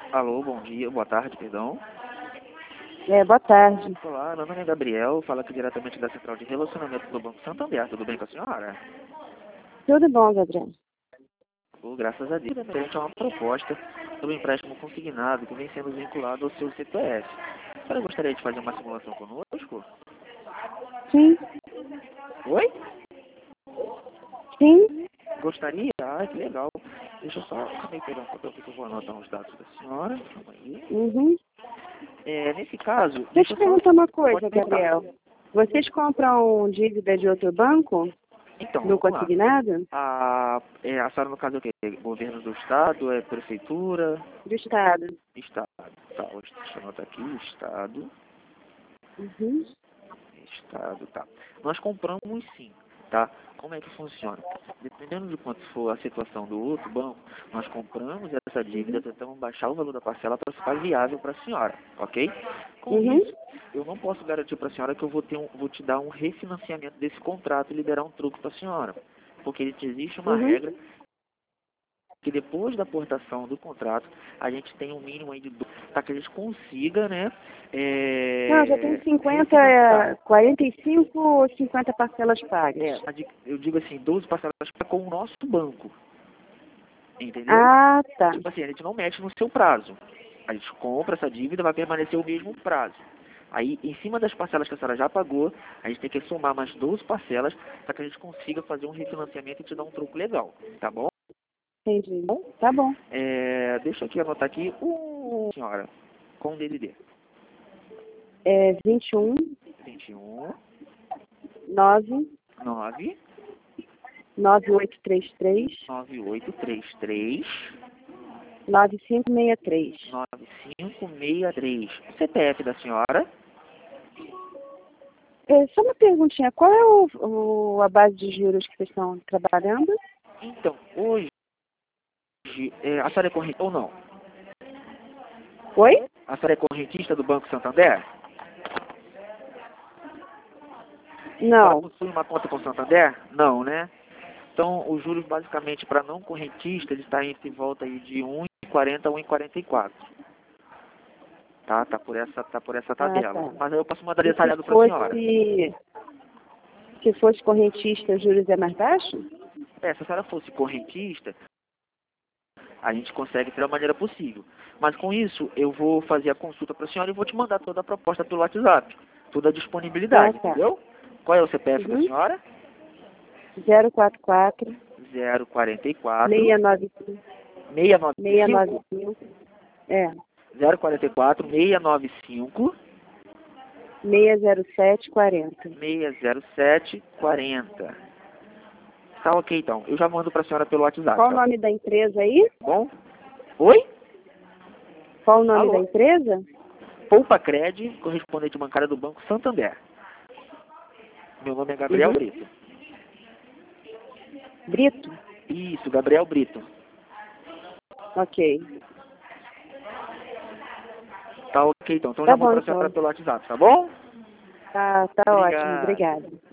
Alô, bom dia, boa tarde, perdão. Boa tarde. Olá, meu nome é Gabriel, falo aqui diretamente da Central de Relacionamento do Banco Santander. Tudo bem com a senhora? Tudo bom, Gabriel? Graças a Deus. Referente a uma proposta sobre empréstimo consignado que vem sendo vinculado ao seu CPF. A senhora gostaria de fazer uma simulação conosco? Sim. Oi? Sim. Gostaria? Ah, que legal. Deixa eu só também pegar um papel aqui que eu vou anotar os dados da senhora. Calma aí. Uhum. Nesse caso... Deixa eu te perguntar uma coisa, Pode perguntar. Gabriel. Vocês compram dívida de outro banco Então, no vamos lá. consignado? A senhora, no caso, é o quê? Governo do Estado? É prefeitura? Do Estado. Estado. Tá, deixa eu anotar aqui. Estado. Uhum. Estado, tá. Nós compramos sim, tá? Como é que funciona? Dependendo de quanto for a situação do outro banco, nós compramos essa dívida, tentamos baixar o valor da parcela para ficar viável para a senhora, ok? Com Uhum. isso, eu não posso garantir para a senhora que eu vou te dar um refinanciamento desse contrato e liberar um troco para a senhora, porque existe uma Uhum. regra que depois da aportação do contrato, a gente tem um mínimo aí de para que a gente consiga, né, Não, já tem 50, refinanciar. 45 ou 50 parcelas pagas. Eu digo assim, 12 parcelas com o nosso banco, entendeu? Ah, tá. Tipo assim, a gente não mexe no seu prazo. A gente compra essa dívida, vai permanecer o mesmo prazo. Aí, em cima das parcelas que a senhora já pagou, a gente tem que somar mais 12 parcelas para que a gente consiga fazer um refinanciamento e te dar um troco legal, tá bom? Entendi. Tá bom. Deixa eu aqui anotar aqui senhora, com o DDD. 21 21 9 9 9833 9833 9563. 9563. O CPF da senhora? Só uma perguntinha, qual é a base de juros que vocês estão trabalhando? Então, hoje, a senhora é correntista ou não? Oi? A senhora é correntista do Banco Santander? A senhora Não. possui uma conta com o Santander? Não, né? Então, os juros, basicamente, para não correntista, ele está em volta aí de 1,40 a 1,44. Tá por essa Ah, tabela. tá. Mas aí eu passo mandar E detalhado para a senhora. se fosse correntista, os juros é mais baixo? Se a senhora fosse correntista, a gente consegue ter a maneira possível. Mas com isso, eu vou fazer a consulta para a senhora e vou te mandar toda a proposta pelo WhatsApp. Toda a Ah, disponibilidade, tá. entendeu? Qual é o CPF da Uhum. senhora? 044 044 695 695 695 044 695 60740. 60740. Tá ok, então. Eu já mando para a senhora pelo WhatsApp, Qual o tá nome da empresa aí? bom? Oi? Qual o nome da Alô? empresa? Poupa Cred, correspondente bancária do Banco Santander. Meu nome é Gabriel Uhum. Brito. Brito? Isso, Gabriel Brito. Ok. Tá ok, então. Então Tá já mando bom, para a senhora então. pelo WhatsApp, tá bom? Tá ótimo. Obrigado. Obrigada.